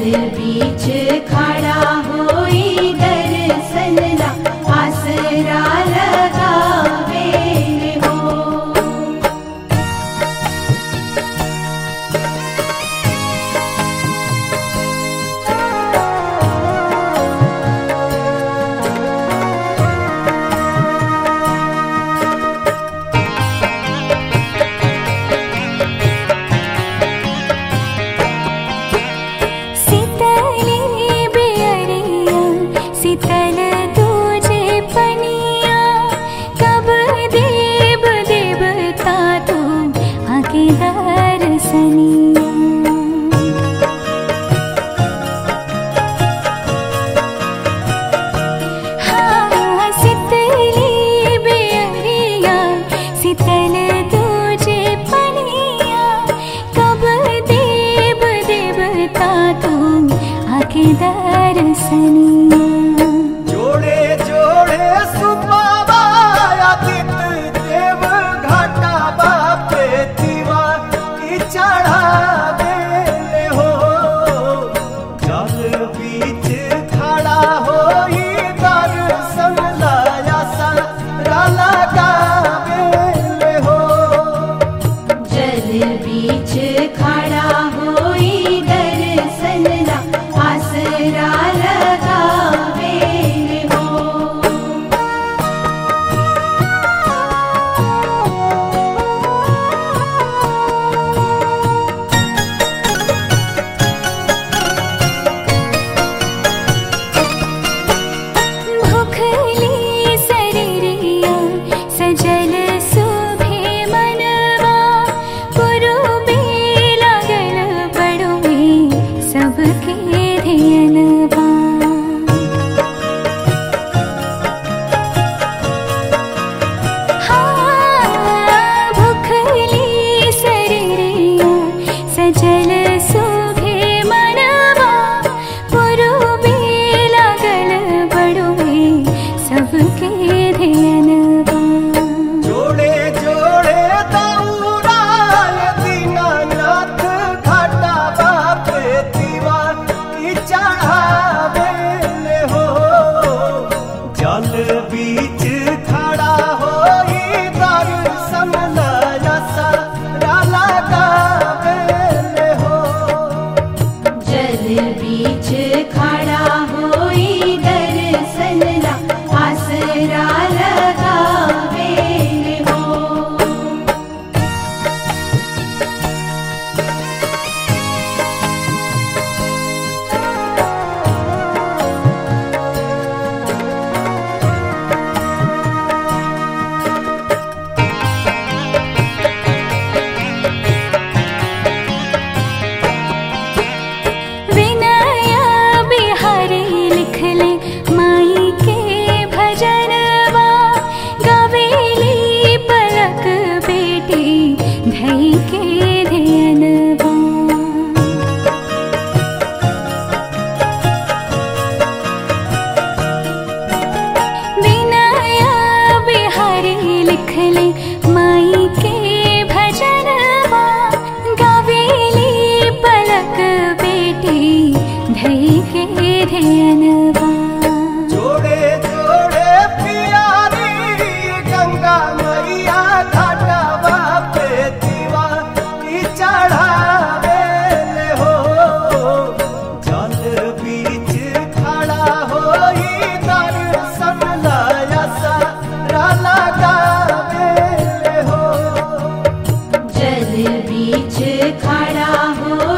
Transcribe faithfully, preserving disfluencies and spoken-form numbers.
बीच खड़ा होई दर्शन ला आसरा लगावे हो। शीतल तुझे पनिया कब देव देवता तू आके दर्शनिया। हाँ शीतली बेअरिया शीतल तुझे पनिया कब देव देवता तू आके दर्शनिया। बीच खड़ा होई दर्शन ला आसरा लगावे हो। भूखली शरीरिया सजल सुभे मनवा पुरुबे लागल बड़ुए सबके धियनवा। हाँ भूखली शरीरिया सजल सुभे मनवा पुरुबे लागल बड़ुए सबके धियनवा। जोड़े जोड़े दौड़ाल दीनानाथ घाटा बापे दीवा की चढ़ावे हो। जल बीच खड़ा होई दर्शन ला आसरा लगावे हो। जल बीच खड़ा होई दर्शन ला आसरा लगावे हो। विनया बिहारी लिख ले माई के भजनवा गावेली पलक बेटी धई के धियनवा। विनया बिहारी लिख ले माई के भजनवा गावेली पलक बेटी धई के धियनवा। जोड़े जोड़े प्यारी गंगा मैया घाटा बापे दीवा की चढ़ावे हो। जल बीच खड़ा होई दर्शन ला आसरा लगावे हो। जल बीच खड़ा हो